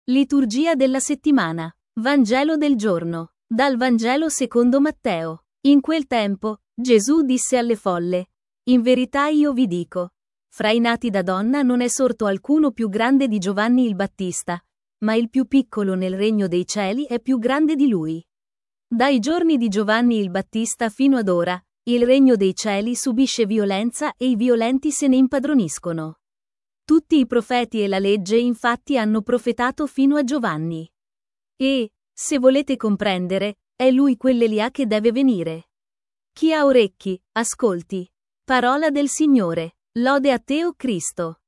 Liturgia della settimana. Vangelo del giorno. Dal Vangelo secondo Matteo. In quel tempo, Gesù disse alle folle: In verità io vi dico, fra i nati da donna non è sorto alcuno più grande di Giovanni il Battista, ma il più piccolo nel regno dei cieli è più grande di lui. Dai giorni di Giovanni il Battista fino ad ora, il regno dei cieli subisce violenza e i violenti se ne impadroniscono. Tutti i profeti e la legge infatti hanno profetato fino a Giovanni. E, se volete comprendere, è lui quell'Elia che deve venire. Chi ha orecchi, ascolti. Parola del Signore. Lode a te, o Cristo.